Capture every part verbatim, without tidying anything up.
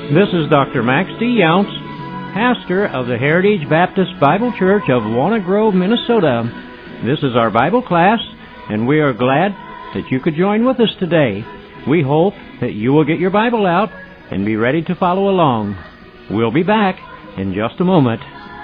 This is Doctor Max D. Younts, pastor of the Heritage Baptist Bible Church of Walnut Grove, Minnesota. This is our Bible class, and we are glad that you could join with us today. We hope that you will get your Bible out and be ready to follow along. We'll be back in just a moment.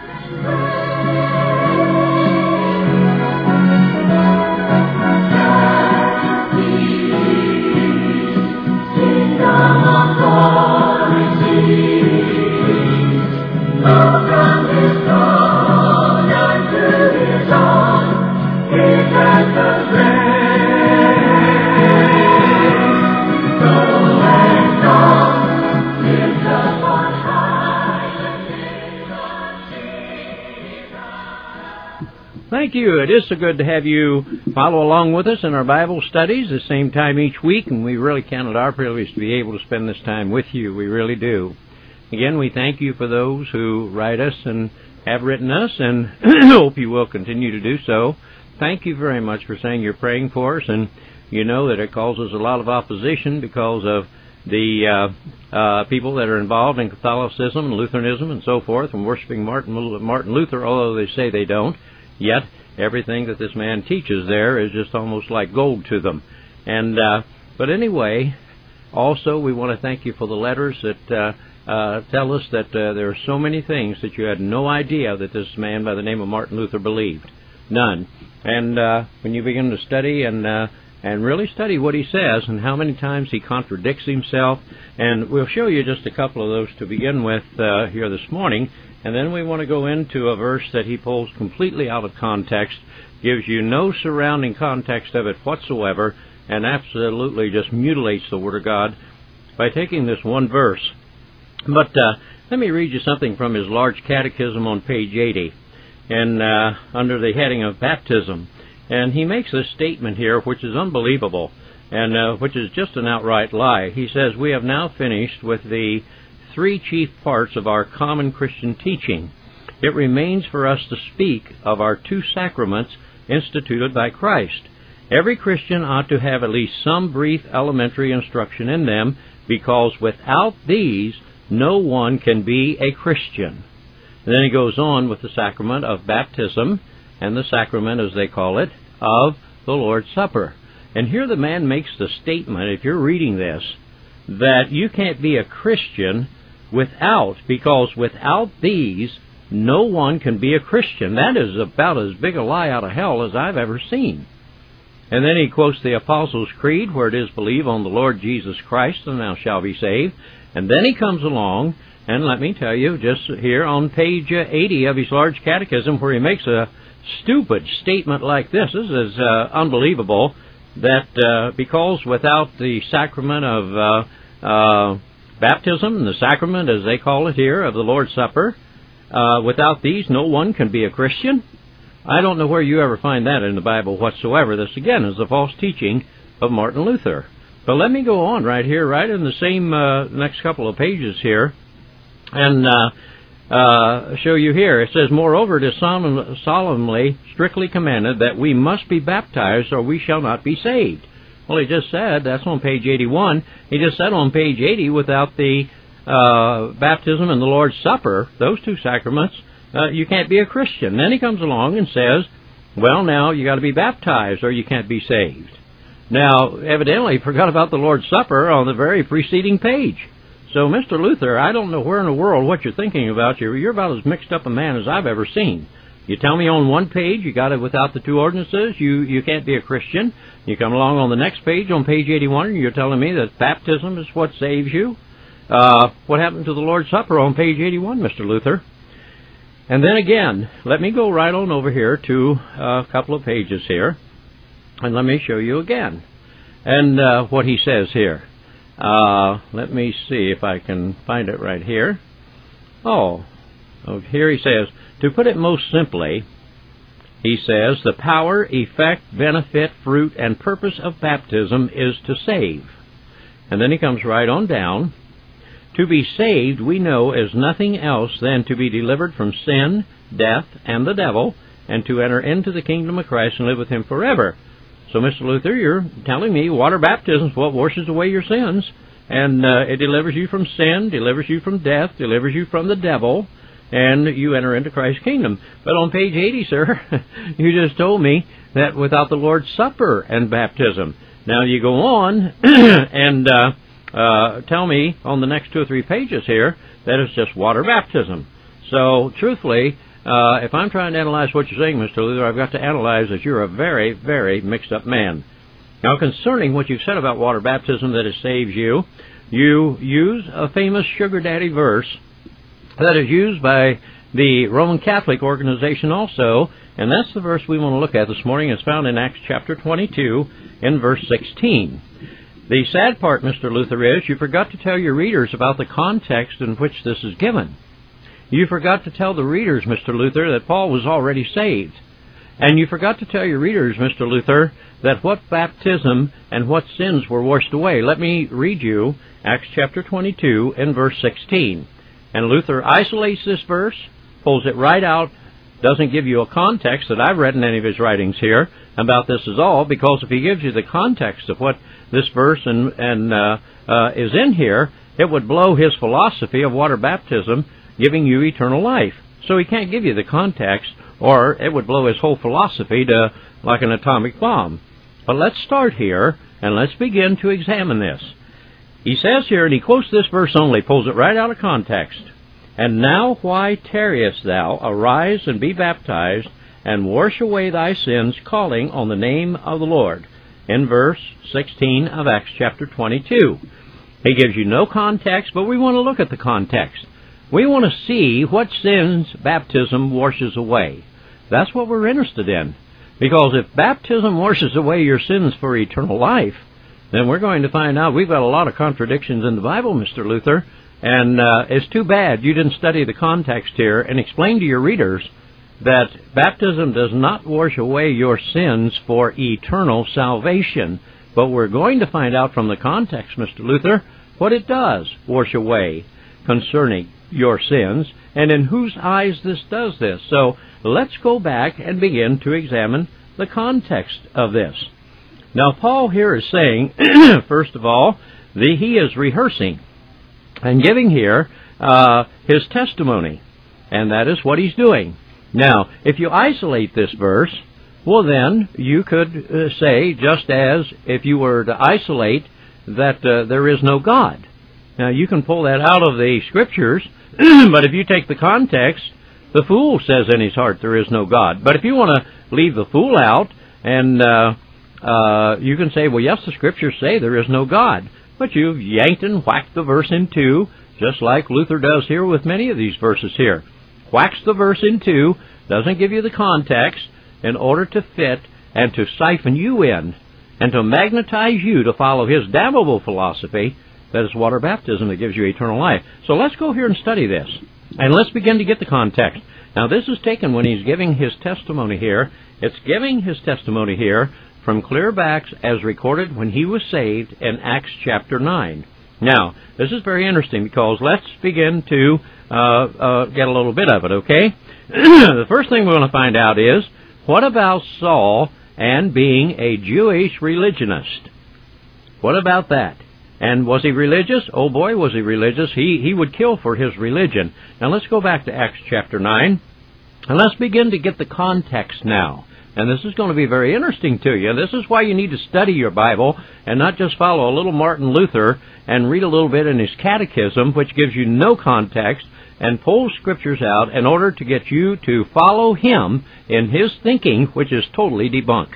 Thank you. It is so good to have you follow along with us in our Bible studies the same time each week, and we really count it our privilege to be able to spend this time with you. We really do. Again, we thank you for those who write us and have written us, and hope you will continue to do so. Thank you very much for saying you're praying for us, and you know that it causes a lot of opposition because of the uh, uh, people that are involved in Catholicism and Lutheranism and so forth, and worshiping Martin, Martin Luther, although they say they don't. Yet, everything that this man teaches there is just almost like gold to them. And uh, but anyway, also we want to thank you for the letters that uh, uh, tell us that uh, there are so many things that you had no idea that this man by the name of Martin Luther believed. None. And uh, when you begin to study and uh, and really study what he says and how many times he contradicts himself, and we'll show you just a couple of those to begin with uh, here this morning. And then we want to go into a verse that he pulls completely out of context, gives you no surrounding context of it whatsoever, and absolutely just mutilates the Word of God by taking this one verse. But uh, let me read you something from his large catechism on page eighty, and uh, under the heading of baptism. And he makes this statement here, which is unbelievable, and uh, which is just an outright lie. He says, "We have now finished with the three chief parts of our common Christian teaching. It remains for us to speak of our two sacraments instituted by Christ. Every Christian ought to have at least some brief elementary instruction in them, because without these, no one can be a Christian." And then he goes on with the sacrament of baptism and the sacrament, as they call it, of the Lord's Supper. And here the man makes the statement, if you're reading this, that you can't be a Christian without, because without these, no one can be a Christian. That is about as big a lie out of hell as I've ever seen. And then he quotes the Apostles' Creed, where it is, "Believe on the Lord Jesus Christ, and thou shalt be saved." And then he comes along, and let me tell you, just here on page eighty of his large catechism, where he makes a stupid statement like this. This is uh, unbelievable, that uh, because without the sacrament of uh, uh, baptism, and the sacrament, as they call it here, of the Lord's Supper, uh, without these, no one can be a Christian. I don't know where you ever find that in the Bible whatsoever. This, again, is the false teaching of Martin Luther. But let me go on right here, right in the same uh, next couple of pages here, and uh, uh, show you here. It says, "Moreover, it is solemn, solemnly, strictly commanded that we must be baptized, or we shall not be saved." Well, he just said, that's on page eighty-one, he just said on page eighty, without the uh, baptism and the Lord's Supper, those two sacraments, uh, you can't be a Christian. Then he comes along and says, well, now you got to be baptized or you can't be saved. Now, evidently, he forgot about the Lord's Supper on the very preceding page. So, Mister Luther, I don't know where in the world what you're thinking about. You're, you're about as mixed up a man as I've ever seen. You tell me on one page you got it without the two ordinances, you, you can't be a Christian. You come along on the next page, on page eighty-one, and you're telling me that baptism is what saves you. Uh, what happened to the Lord's Supper on page eighty-one, Mister Luther? And then again, let me go right on over here to a couple of pages here, and let me show you again. And uh, what he says here. Uh, let me see if I can find it right here. Oh, oh here he says, to put it most simply, he says, the power, effect, benefit, fruit, and purpose of baptism is to save. And then he comes right on down. To be saved, we know, is nothing else than to be delivered from sin, death, and the devil, and to enter into the kingdom of Christ and live with him forever. So, Mister Luther, you're telling me water baptism is what washes away your sins, and uh, it delivers you from sin, delivers you from death, delivers you from the devil, and you enter into Christ's kingdom. But on page eighty, sir, you just told me that without the Lord's Supper and baptism. Now you go on and uh, uh, tell me on the next two or three pages here that it's just water baptism. So, truthfully, uh, if I'm trying to analyze what you're saying, Mister Luther, I've got to analyze that you're a very, very mixed-up man. Now, concerning what you've said about water baptism, that it saves you, you use a famous sugar daddy verse that is used by the Roman Catholic organization also, and that's the verse we want to look at this morning. It's found in Acts chapter twenty-two in verse sixteen. The sad part, Mister Luther, is you forgot to tell your readers about the context in which this is given. You forgot to tell the readers, Mister Luther, that Paul was already saved. And you forgot to tell your readers, Mister Luther, that what baptism and what sins were washed away. Let me read you Acts chapter twenty-two and verse sixteen. And Luther isolates this verse, pulls it right out, doesn't give you a context that I've read in any of his writings here about this at all, because if he gives you the context of what this verse and, and uh, uh, is in here, it would blow his philosophy of water baptism giving you eternal life. So he can't give you the context, or it would blow his whole philosophy to like an atomic bomb. But let's start here, and let's begin to examine this. He says here, and he quotes this verse only, pulls it right out of context. And now why tarriest thou? Arise and be baptized, and wash away thy sins, calling on the name of the Lord. In verse sixteen of Acts chapter twenty-two. He gives you no context, but we want to look at the context. We want to see what sins baptism washes away. That's what we're interested in. Because if baptism washes away your sins for eternal life, then we're going to find out we've got a lot of contradictions in the Bible, Mister Luther, and uh, it's too bad you didn't study the context here and explain to your readers that baptism does not wash away your sins for eternal salvation. But we're going to find out from the context, Mister Luther, what it does wash away concerning your sins, and in whose eyes this does this. So let's go back and begin to examine the context of this. Now, Paul here is saying, first of all, that he is rehearsing and giving here uh, his testimony, and that is what he's doing. Now, if you isolate this verse, well then, you could uh, say, just as if you were to isolate that uh, there is no God. Now, you can pull that out of the Scriptures, but if you take the context, the fool says in his heart there is no God. But if you want to leave the fool out, and uh, uh, you can say, well, yes, the Scriptures say there is no God. But you've yanked and whacked the verse in two, just like Luther does here with many of these verses here. Whacks the verse in two, doesn't give you the context, in order to fit and to siphon you in, and to magnetize you to follow his damnable philosophy, that is water baptism that gives you eternal life. So let's go here and study this. And let's begin to get the context. Now, this is taken when he's giving his testimony here. It's giving his testimony here from clear backs as recorded when he was saved in Acts chapter nine. Now, this is very interesting because let's begin to uh, uh, get a little bit of it, okay? The first thing we want to find out is, what about Saul and being a Jewish religionist? What about that? And was he religious? Oh boy, was he religious. He, he would kill for his religion. Now let's go back to Acts chapter nine, and let's begin to get the context now. And this is going to be very interesting to you. This is why you need to study your Bible and not just follow a little Martin Luther and read a little bit in his catechism, which gives you no context, and pull Scriptures out in order to get you to follow him in his thinking, which is totally debunked.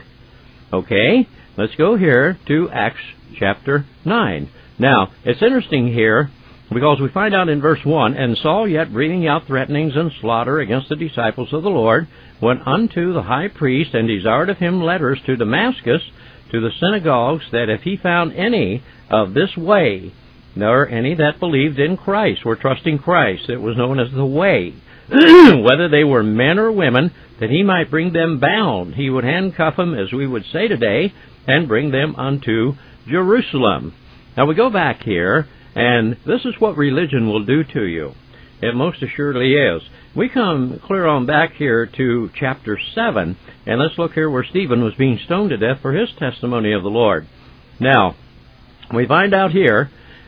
Okay? Let's go here to Acts chapter nine. Now, it's interesting here because we find out in verse one, and Saul, yet breathing out threatenings and slaughter against the disciples of the Lord, went unto the high priest and desired of him letters to Damascus, to the synagogues, that if he found any of this way, nor any that believed in Christ, were trusting Christ, it was known as the way, whether they were men or women, that he might bring them bound. He would handcuff them, as we would say today, and bring them unto Jerusalem. Now we go back here, and this is what religion will do to you. It most assuredly is. We come clear on back here to chapter seven, and let's look here where Stephen was being stoned to death for his testimony of the Lord. Now, we find out here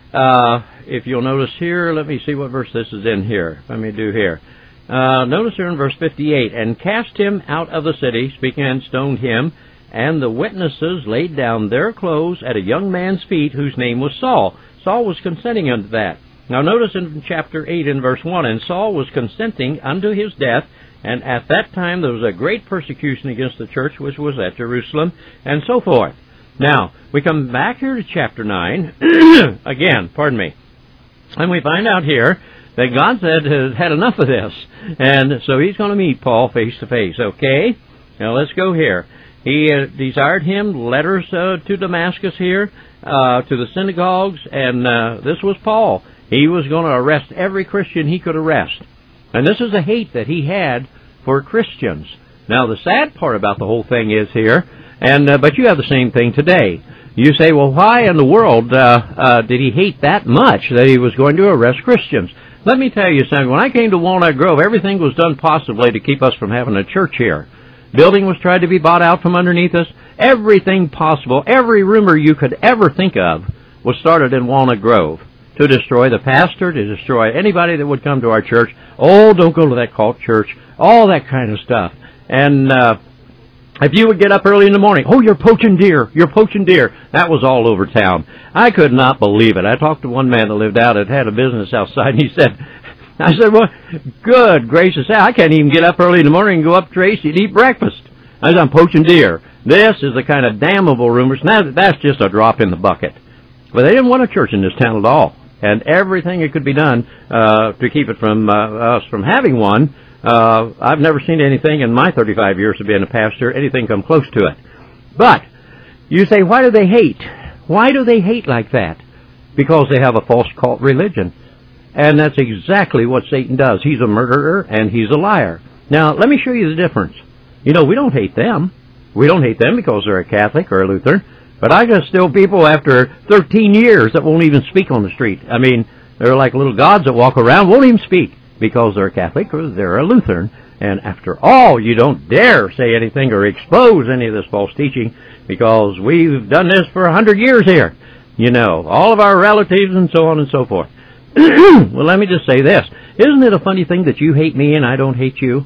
uh, if you'll notice here, let me see what verse this is in here. Let me do here. Uh, notice here in verse fifty-eight, and cast him out of the city, speaking, and stoned him, and the witnesses laid down their clothes at a young man's feet, whose name was Saul. Saul was consenting unto that. Now notice in chapter eight in verse one, and Saul was consenting unto his death, and at that time there was a great persecution against the church which was at Jerusalem, and so forth. Now, we come back here to chapter nine, again, pardon me, and we find out here that God said has had enough of this, and so he's going to meet Paul face to face, okay? Now let's go here. He uh, desired him letters uh, to Damascus here, uh, to the synagogues, and uh, this was Paul. He was going to arrest every Christian he could arrest. And this is a hate that he had for Christians. Now, the sad part about the whole thing is here, and uh, but you have the same thing today. You say, well, why in the world uh, uh, did he hate that much that he was going to arrest Christians? Let me tell you something. When I came to Walnut Grove, everything was done possibly to keep us from having a church here. Building was tried to be bought out from underneath us. Everything possible, every rumor you could ever think of was started in Walnut Grove to destroy the pastor, to destroy anybody that would come to our church. Oh, don't go to that cult church. All that kind of stuff. And uh, if you would get up early in the morning, oh, you're poaching deer, you're poaching deer. That was all over town. I could not believe it. I talked to one man that lived out that had a business outside, and he said, I said, well, good gracious, I can't even get up early in the morning and go up to Tracy and eat breakfast. I said, I'm poaching deer. This is the kind of damnable rumors. Now, that's just a drop in the bucket. But they didn't want a church in this town at all. And everything that could be done uh, to keep it from uh, us from having one, uh, I've never seen anything in my thirty-five years of being a pastor, anything come close to it. But you say, why do they hate? Why do they hate like that? Because they have a false cult religion. And that's exactly what Satan does. He's a murderer and he's a liar. Now, let me show you the difference. You know, we don't hate them. We don't hate them because they're a Catholic or a Lutheran. But I got still people after thirteen years that won't even speak on the street. I mean, they're like little gods that walk around, won't even speak because they're a Catholic or they're a Lutheran. And after all, you don't dare say anything or expose any of this false teaching because we've done this for a hundred years here. You know, all of our relatives and so on and so forth. Well, let me just say this. Isn't it a funny thing that you hate me and I don't hate you?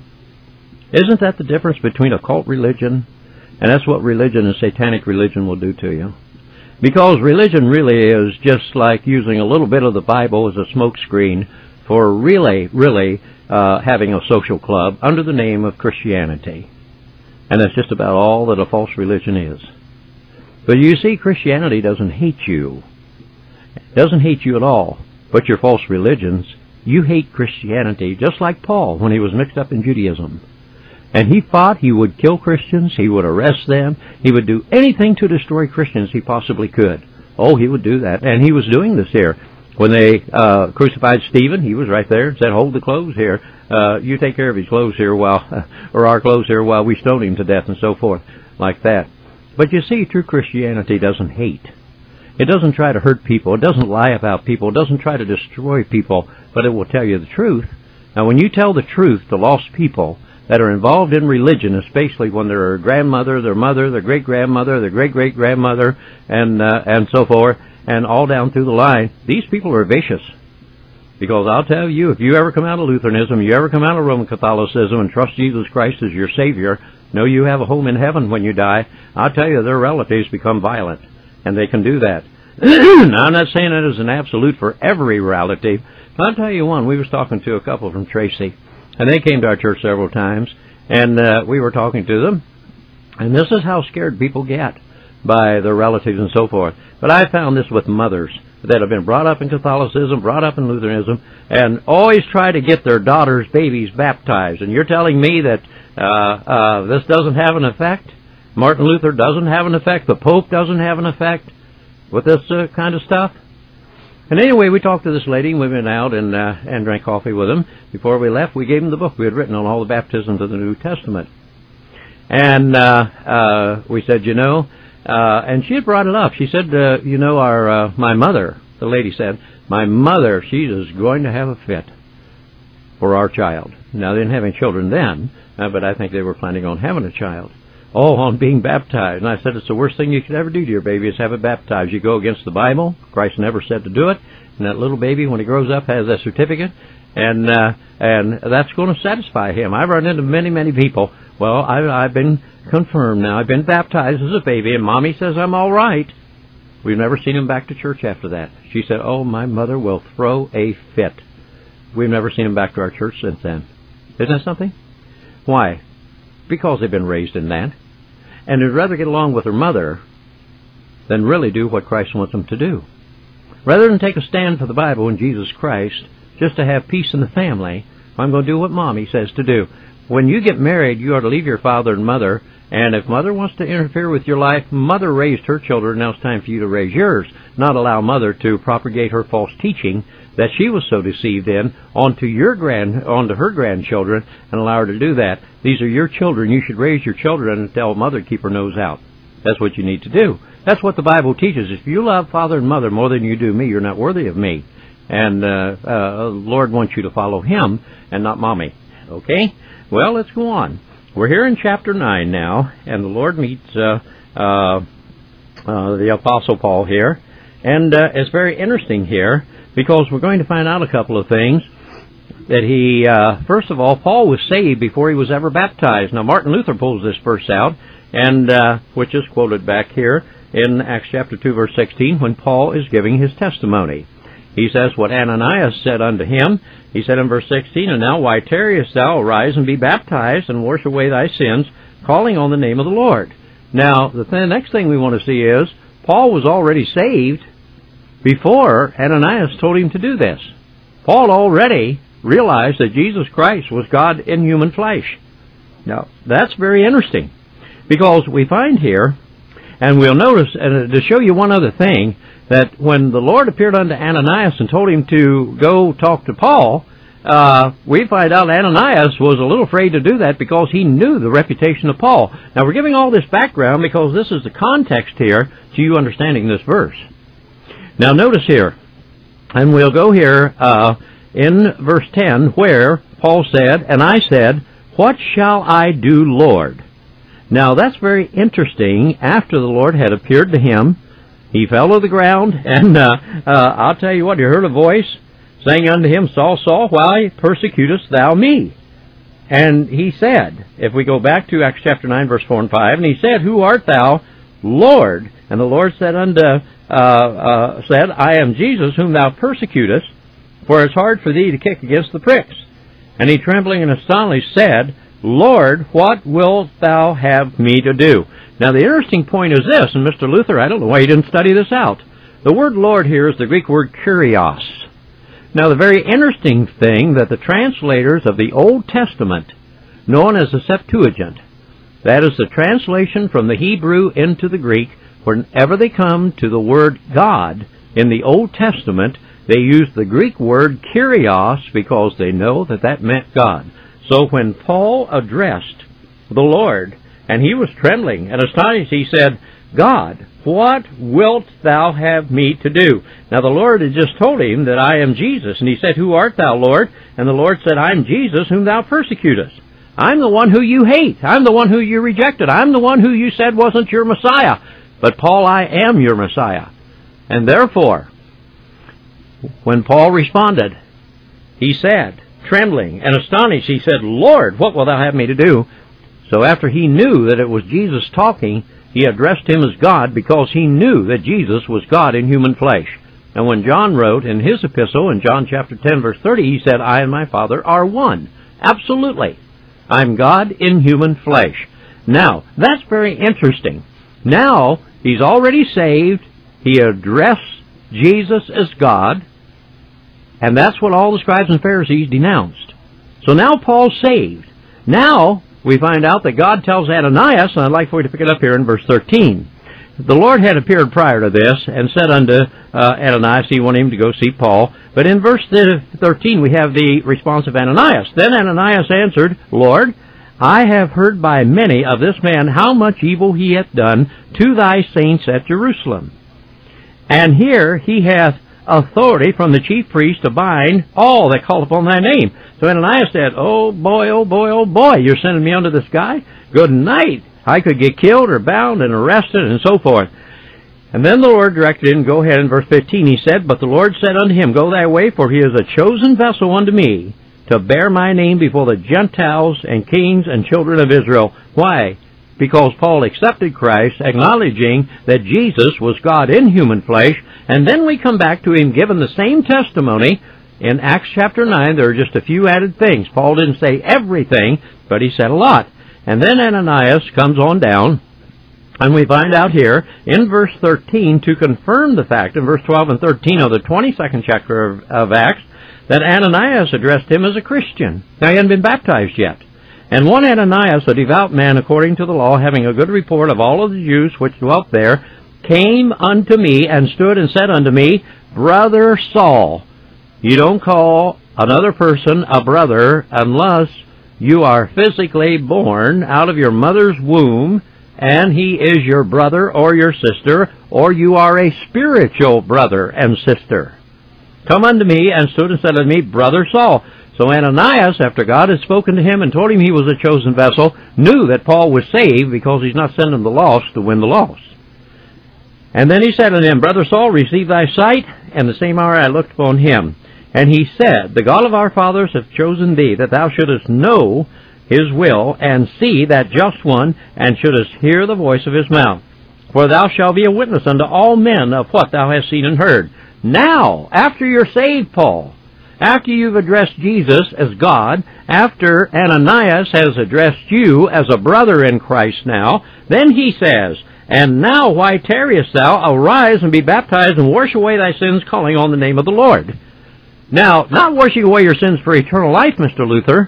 Isn't that the difference between a cult religion? And that's what religion and satanic religion will do to you. Because religion really is just like using a little bit of the Bible as a smokescreen for really, really uh, having a social club under the name of Christianity. And that's just about all that a false religion is. But you see, Christianity doesn't hate you. It doesn't hate you at all. But your false religions, you hate Christianity, just like Paul when he was mixed up in Judaism. And he fought, he would kill Christians, he would arrest them, he would do anything to destroy Christians he possibly could. Oh, he would do that. And he was doing this here. When they uh, crucified Stephen, he was right there and said, hold the clothes here. Uh, you take care of his clothes here while, uh, or our clothes here while we stone him to death and so forth, like that. But you see, true Christianity doesn't hate. It doesn't try to hurt people. It doesn't lie about people. It doesn't try to destroy people, but it will tell you the truth. Now, when you tell the truth to lost people that are involved in religion, especially when they're a grandmother, their mother, their great-grandmother, their great-great-grandmother, and uh, and so forth, and all down through the line, these people are vicious. Because I'll tell you, if you ever come out of Lutheranism, you ever come out of Roman Catholicism and trust Jesus Christ as your Savior, know you have a home in heaven when you die, I'll tell you, their relatives become violent. And they can do that. Now, I'm not saying that as an absolute for every relative. But I'll tell you one. We was talking to a couple from Tracy, and they came to our church several times, and uh, we were talking to them. And this is how scared people get by their relatives and so forth. But I found this with mothers that have been brought up in Catholicism, brought up in Lutheranism, and always try to get their daughters' babies baptized. And you're telling me that uh, uh, this doesn't have an effect? Martin Luther doesn't have an effect. The Pope doesn't have an effect with this uh, kind of stuff. And anyway, we talked to this lady, and we went out and uh, and drank coffee with them. Before we left, we gave them the book we had written on all the baptisms of the New Testament. And uh, uh, we said, you know, uh, and she had brought it up. She said, uh, you know, our uh, my mother, the lady said, my mother, she is going to have a fit for our child. Now, they didn't have any children then, uh, but I think they were planning on having a child. Oh, on being baptized. And I said, it's the worst thing you could ever do to your baby is have it baptized. You go against the Bible. Christ never said to do it. And that little baby, when he grows up, has that certificate. And uh, and that's going to satisfy him. I've run into many, many people. Well, I've, I've been confirmed now. I've been baptized as a baby, and Mommy says I'm all right. We've never seen him back to church after that. She said, oh, my mother will throw a fit. We've never seen him back to our church since then. Isn't that something? Why? Because they've been raised in that. And they'd rather get along with their mother than really do what Christ wants them to do. Rather than take a stand for the Bible and Jesus Christ, just to have peace in the family, I'm going to do what Mommy says to do. When you get married, you ought to leave your father and mother, and if Mother wants to interfere with your life, Mother raised her children, now it's time for you to raise yours. Not allow Mother to propagate her false teaching that she was so deceived in onto your grand, onto her grandchildren, and allow her to do that. These are your children. You should raise your children and tell Mother to keep her nose out. That's what you need to do. That's what the Bible teaches. If you love Father and Mother more than you do me, you're not worthy of me. And uh, uh, the Lord wants you to follow Him and not Mommy. Okay? Well, let's go on. We're here in chapter nine now, and the Lord meets uh, uh, uh, the Apostle Paul here. And uh, it's very interesting here because we're going to find out a couple of things. That he, uh, first of all, Paul was saved before he was ever baptized. Now, Martin Luther pulls this verse out, and uh, which is quoted back here in Acts chapter two, verse sixteen, when Paul is giving his testimony. He says, what Ananias said unto him, he said in verse sixteen, and now why tarriest thou? Arise and be baptized, and wash away thy sins, calling on the name of the Lord. Now, the th- next thing we want to see is, Paul was already saved before Ananias told him to do this. Paul already realized that Jesus Christ was God in human flesh. Now, that's very interesting, because we find here, and we'll notice, and to show you one other thing, that when the Lord appeared unto Ananias and told him to go talk to Paul, uh, we find out Ananias was a little afraid to do that because he knew the reputation of Paul. Now, we're giving all this background because this is the context here to you understanding this verse. Now, notice here, and we'll go here uh, in verse ten, where Paul said, and I said, what shall I do, Lord? Now, that's very interesting. After the Lord had appeared to him, he fell to the ground, and uh, uh, I'll tell you what, he heard a voice saying unto him, Saul, Saul, why persecutest thou me? And he said, if we go back to Acts chapter nine, verse four and five, and he said, who art thou, Lord? And the Lord said unto, uh, uh, said, I am Jesus whom thou persecutest, for it's hard for thee to kick against the pricks. And he, trembling and astonished, said, Lord, what wilt thou have me to do? Now, the interesting point is this, and Mister Luther, I don't know why you didn't study this out. The word Lord here is the Greek word kurios. Now, the very interesting thing that the translators of the Old Testament, known as the Septuagint, that is the translation from the Hebrew into the Greek, whenever they come to the word God in the Old Testament, they use the Greek word kurios because they know that that meant God. So when Paul addressed the Lord, and he was trembling and astonished, he said, God, what wilt thou have me to do? Now the Lord had just told him that I am Jesus. And he said, who art thou, Lord? And the Lord said, I am Jesus whom thou persecutest. I'm the one who you hate. I'm the one who you rejected. I'm the one who you said wasn't your Messiah. But Paul, I am your Messiah. And therefore, when Paul responded, he said, trembling and astonished, he said, Lord, what wilt thou have me to do? So after he knew that it was Jesus talking, he addressed him as God because he knew that Jesus was God in human flesh. And when John wrote in his epistle in John chapter ten, verse thirty, he said, I and my Father are one. Absolutely. I'm God in human flesh. Now, that's very interesting. Now, he's already saved. He addressed Jesus as God. And that's what all the scribes and Pharisees denounced. So now Paul's saved. Now, we find out that God tells Ananias, and I'd like for you to pick it up here in verse thirteen. The Lord had appeared prior to this and said unto uh, Ananias, he wanted him to go see Paul. But in verse thirteen, we have the response of Ananias. Then Ananias answered, Lord, I have heard by many of this man how much evil he hath done to thy saints at Jerusalem. And here he hath authority from the chief priest to bind all that call upon thy name. So Ananias said, oh boy, oh boy, oh boy, you're sending me unto this guy? Good night. I could get killed or bound and arrested and so forth. And then the Lord directed him, go ahead in verse fifteen, he said, But the Lord said unto him, Go thy way, for he is a chosen vessel unto me, to bear my name before the Gentiles and kings and children of Israel. Why? Because Paul accepted Christ, acknowledging that Jesus was God in human flesh, and then we come back to him giving the same testimony. In Acts chapter nine, there are just a few added things. Paul didn't say everything, but he said a lot. And then Ananias comes on down, and we find out here in verse thirteen, to confirm the fact, in verse twelve and thirteen of the twenty-second chapter of, of Acts, that Ananias addressed him as a Christian. Now, he hadn't been baptized yet. And one Ananias, a devout man according to the law, having a good report of all of the Jews which dwelt there, came unto me and stood and said unto me, Brother Saul. You don't call another person a brother unless you are physically born out of your mother's womb, and he is your brother or your sister, or you are a spiritual brother and sister. Come unto me, and stood and said unto me, Brother Saul. So Ananias, after God had spoken to him and told him he was a chosen vessel, knew that Paul was saved, because he's not sending the lost to win the lost. And then he said unto him, Brother Saul, receive thy sight. And the same hour I looked upon him. And he said, The God of our fathers hath chosen thee, that thou shouldest know his will, and see that just one, and shouldest hear the voice of his mouth. For thou shalt be a witness unto all men of what thou hast seen and heard. Now, after you're saved, Paul, after you've addressed Jesus as God, after Ananias has addressed you as a brother in Christ now, then he says, And now why tarriest thou? Arise and be baptized, and wash away thy sins, calling on the name of the Lord. Now, not washing away your sins for eternal life, Mister Luther,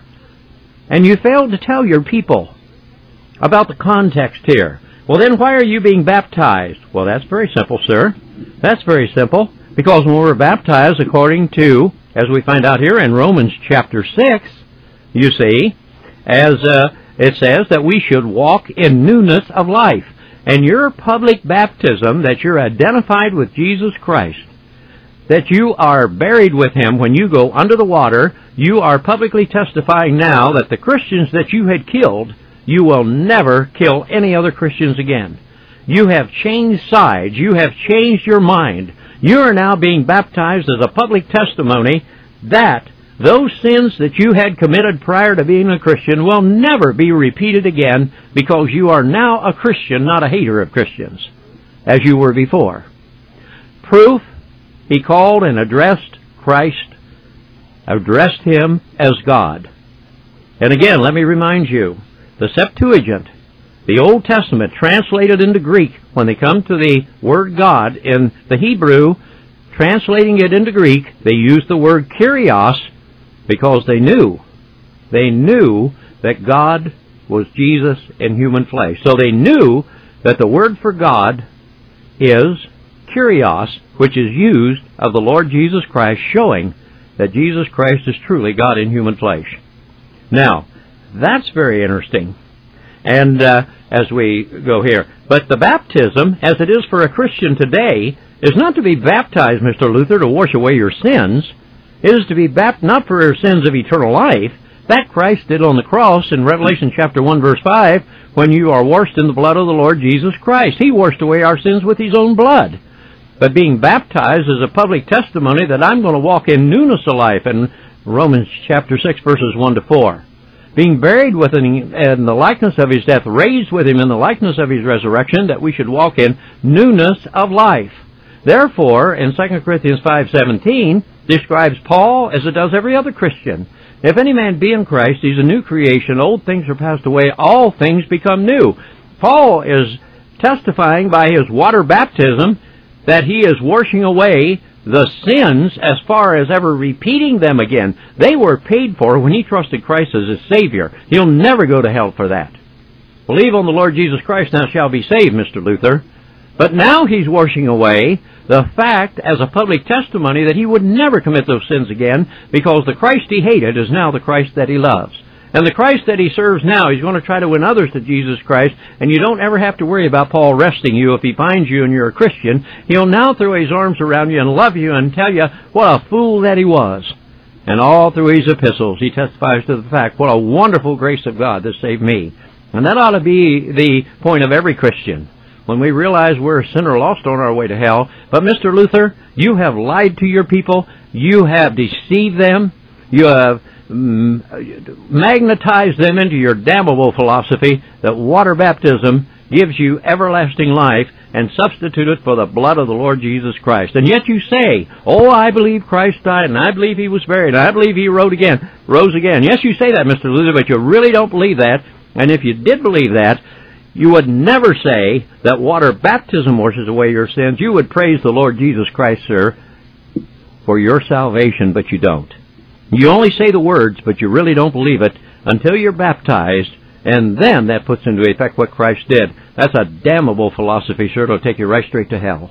and you failed to tell your people about the context here. Well, then why are you being baptized? Well, that's very simple, sir. That's very simple. Because when we're baptized, according to, as we find out here in Romans chapter six, you see, as uh, it says that we should walk in newness of life. And your public baptism, that you're identified with Jesus Christ, that you are buried with him when you go under the water, you are publicly testifying now that the Christians that you had killed, you will never kill any other Christians again. You have changed sides. You have changed your mind. You are now being baptized as a public testimony that those sins that you had committed prior to being a Christian will never be repeated again, because you are now a Christian, not a hater of Christians, as you were before. Proof, he called and addressed Christ, addressed him as God. And again, let me remind you, the Septuagint, the Old Testament translated into Greek, when they come to the word God in the Hebrew, translating it into Greek, they use the word Kyrios, because they knew, they knew that God was Jesus in human flesh. So they knew that the word for God is Kyrios, which is used of the Lord Jesus Christ, showing that Jesus Christ is truly God in human flesh. Now, that's very interesting. And uh, as we go here, but the baptism, as it is for a Christian today, is not to be baptized, Mister Luther, to wash away your sins. It is to be baptized not for your sins of eternal life. That Christ did on the cross in Revelation chapter one, verse five, when you are washed in the blood of the Lord Jesus Christ. He washed away our sins with his own blood. But being baptized is a public testimony that I'm going to walk in newness of life in Romans chapter six, verses one to four. Being buried with him in the likeness of his death, raised with him in the likeness of his resurrection, that we should walk in newness of life. Therefore, in Second Corinthians five seventeen, describes Paul as it does every other Christian. If any man be in Christ, he's a new creation. Old things are passed away. All things become new. Paul is testifying by his water baptism that he is washing away the sins as far as ever repeating them again. They were paid for when he trusted Christ as his Savior. He'll never go to hell for that. Believe on the Lord Jesus Christ, now shall be saved, Mister Luther. But now he's washing away the fact as a public testimony that he would never commit those sins again, because the Christ he hated is now the Christ that he loves. And the Christ that he serves now, he's going to try to win others to Jesus Christ, and you don't ever have to worry about Paul arresting you if he finds you and you're a Christian. He'll now throw his arms around you and love you and tell you what a fool that he was. And all through his epistles, he testifies to the fact, what a wonderful grace of God that saved me. And that ought to be the point of every Christian, when we realize we're a sinner lost on our way to hell. But Mister Luther, you have lied to your people. You have deceived them. You have mm, magnetized them into your damnable philosophy that water baptism gives you everlasting life and substitute it for the blood of the Lord Jesus Christ. And yet you say, oh, I believe Christ died, and I believe He was buried, and I believe He rose again. Rose again. Yes, you say that, Mister Luther, but you really don't believe that. And if you did believe that, you would never say that water baptism washes away your sins. You would praise the Lord Jesus Christ, sir, for your salvation, but you don't. You only say the words, but you really don't believe it until you're baptized, and then that puts into effect what Christ did. That's a damnable philosophy, sir. It'll take you right straight to hell.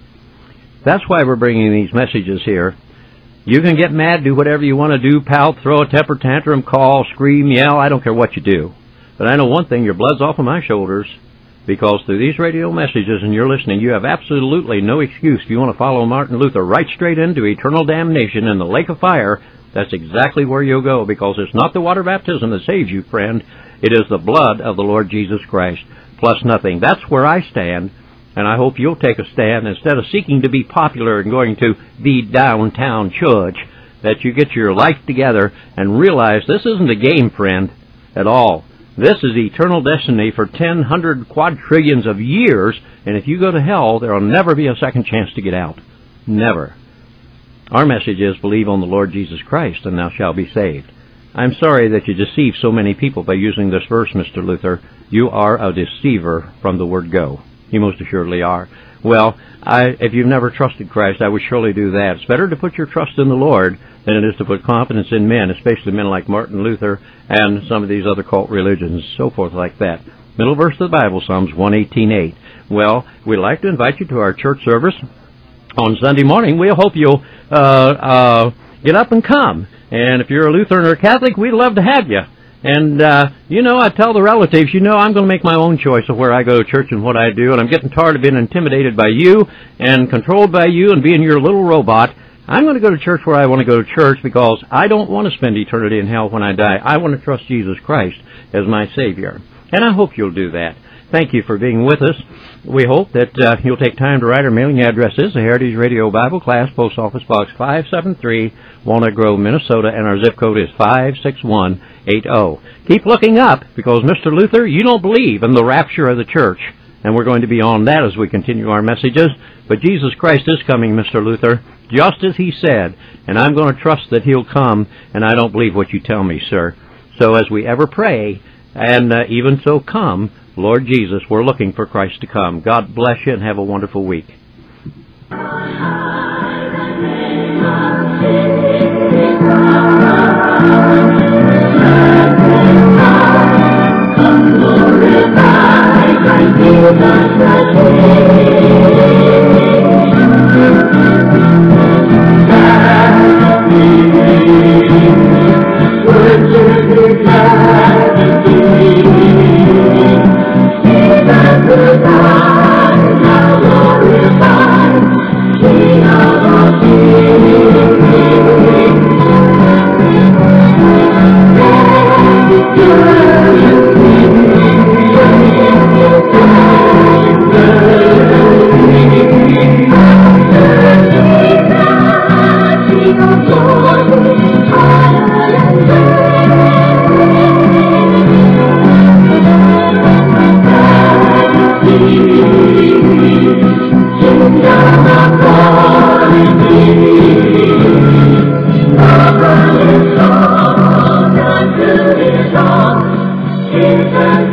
That's why we're bringing these messages here. You can get mad, do whatever you want to do, pout, throw a temper tantrum, call, scream, yell. I don't care what you do. But I know one thing, your blood's off of my shoulders, because through these radio messages and you're listening, you have absolutely no excuse. If you want to follow Martin Luther right straight into eternal damnation in the lake of fire, that's exactly where you'll go, because it's not the water baptism that saves you, friend. It is the blood of the Lord Jesus Christ, plus nothing. That's where I stand, and I hope you'll take a stand. Instead of seeking to be popular and going to the downtown church, that you get your life together and realize this isn't a game, friend, at all. This is eternal destiny for ten, hundred, quadrillions of years, and if you go to hell, there will never be a second chance to get out. Never. Our message is, believe on the Lord Jesus Christ, and thou shalt be saved. I'm sorry that you deceive so many people by using this verse, Mister Luther. You are a deceiver from the word go. You most assuredly are. Well, I, if you've never trusted Christ, I would surely do that. It's better to put your trust in the Lord than it is to put confidence in men, especially men like Martin Luther and some of these other cult religions, so forth like that. Middle verse of the Bible, Psalms one eighteen eight. Well, we'd like to invite you to our church service on Sunday morning. We hope you'll uh, uh, get up and come. And if you're a Lutheran or a Catholic, we'd love to have you. And, uh, you know, I tell the relatives, you know, I'm going to make my own choice of where I go to church and what I do, and I'm getting tired of being intimidated by you and controlled by you and being your little robot. I'm going to go to church where I want to go to church, because I don't want to spend eternity in hell when I die. I want to trust Jesus Christ as my Savior. And I hope you'll do that. Thank you for being with us. We hope that uh, you'll take time to write. Our mailing address is the Heritage Radio Bible Class, Post Office Box five seven three, Walnut Grove, Minnesota, and our zip code is five six one eight zero. Keep looking up, because, Mister Luther, you don't believe in the rapture of the church, and we're going to be on that as we continue our messages. But Jesus Christ is coming, Mister Luther, just as He said, and I'm going to trust that He'll come, and I don't believe what you tell me, sir. So as we ever pray, and uh, even so come, Lord Jesus, we're looking for Christ to come. God bless you, and have a wonderful week. Jesus.